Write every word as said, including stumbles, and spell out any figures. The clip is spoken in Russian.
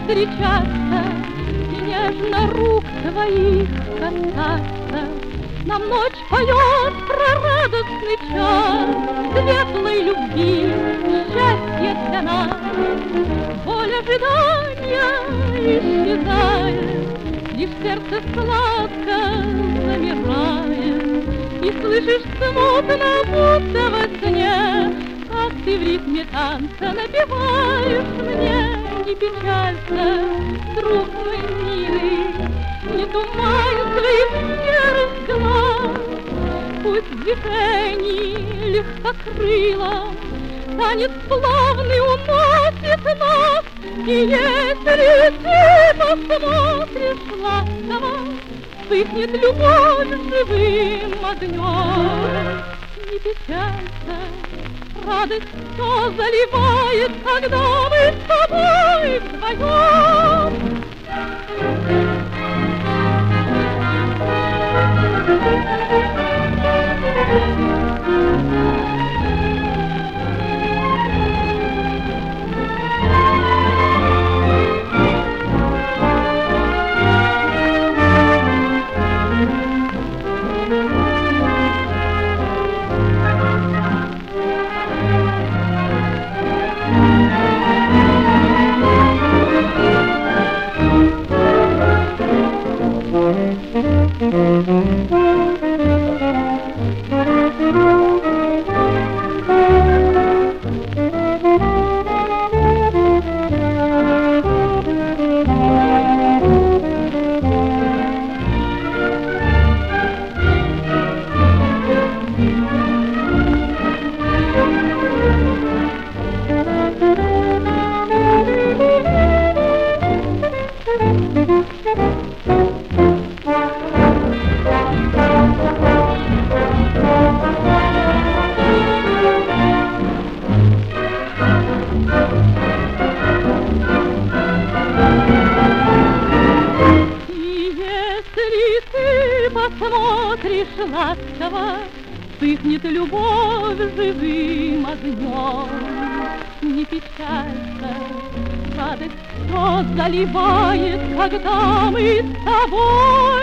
встречаться и нежно рук твоих касаться. Нам ночь поет про радостный час светлой любви, счастье для нас. Боль ожидания исчезает, лишь сердце сладко замирает. И слышишь смутно, будто во сне, как ты в ритме танца напеваешь мне. Не печалься, друг мой милый, не тумай своих серых глаз. Пусть в движении легкокрылом танец плавный уносит нас. И если ты посмотришь ласково, вспыхнет любовь живым огнем. Не печалься, радость все заливает, когда мы с тобой вдвоем. Посмотришь ласково, вспыхнет любовь живым огнем. Не печалься, радость все заливает, когда мы с тобой